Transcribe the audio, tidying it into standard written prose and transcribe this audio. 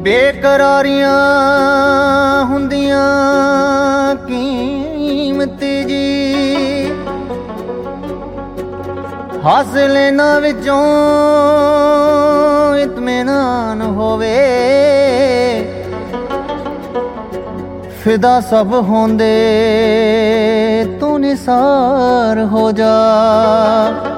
ਬੇਕਰਾਰੀਆਂ ਹੁੰਦੀਆਂ ਕੀਮਤ ਜੀ, ਹਾਸਲੇ ਨਾ ਵਿੱਚੋਂ ਇਤਮੀਨਾਨ ਹੋਵੇ, ਫਿਦਾ ਸਭ ਹੁੰਦੇ ਤੂੰ ਨਿਸਾਰ ਹੋ ਜਾ।